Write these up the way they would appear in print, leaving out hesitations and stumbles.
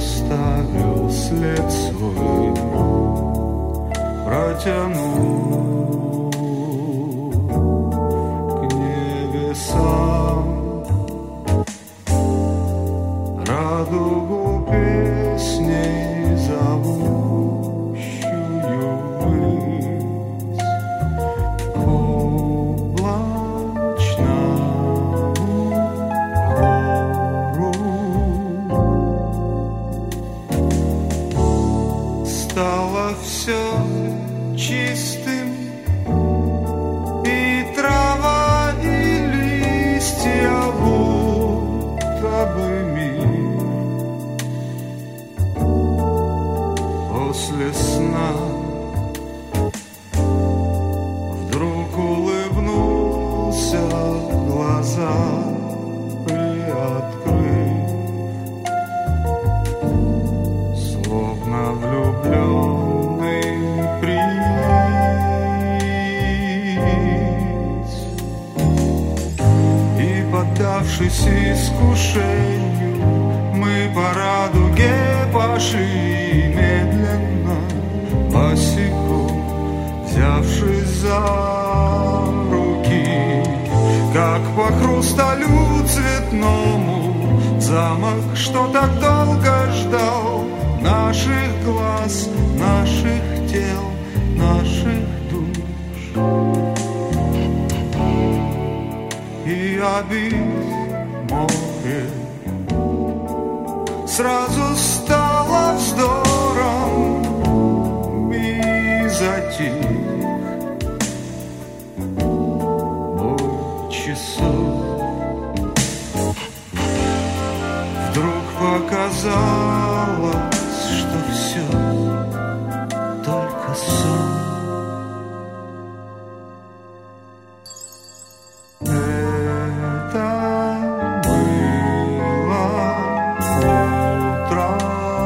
оставил след свой, протянул к небесам радугу песней зовущую ввысь к облачному хору. Стало все чистым, и трава, и листья, будто бы мир после сна вдруг улыбнулся, глаза приоткрыв, словно влюбленный принц. И, поддавшись искушению, мы по радуге пошли медленно, босиком, взявшись за руки, как по хрусталю цветному замок, что так долго ждал наших глаз, наших тел, наших душ. И обид море сразу стало вздором и затих бой часов. Вдруг показалось, что все только сон. Это было утро.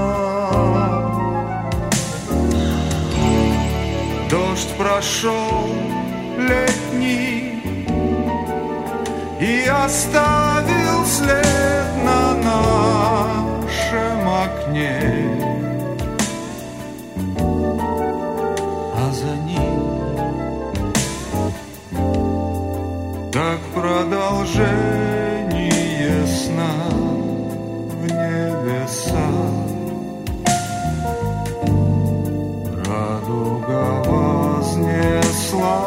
Дождь прошел летний и оставил след на нашем окне, а за ним как продолжение сна в небеса. Радуга вознесла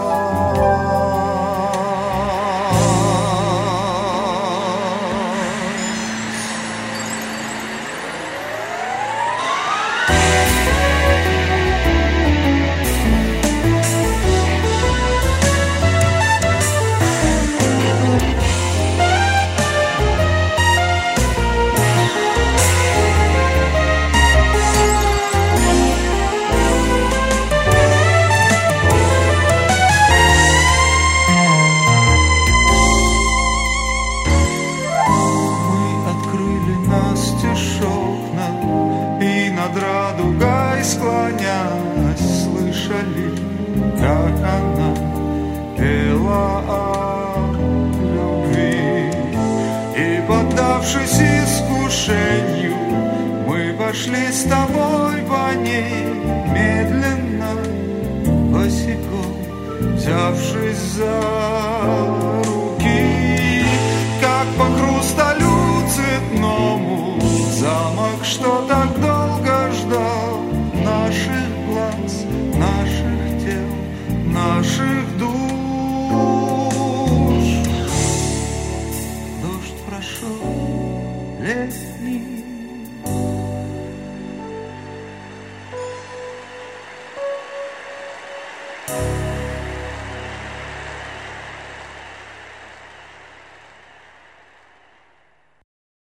склонясь, слышали, как она пела о любви. И, поддавшись искушению, мы пошли с тобой по ней медленно, босиком, взявшись за руки, как по хрусталю цветному замок, что так долго ждал наших глаз, наших тел, наших душ. Дождь прошел летний,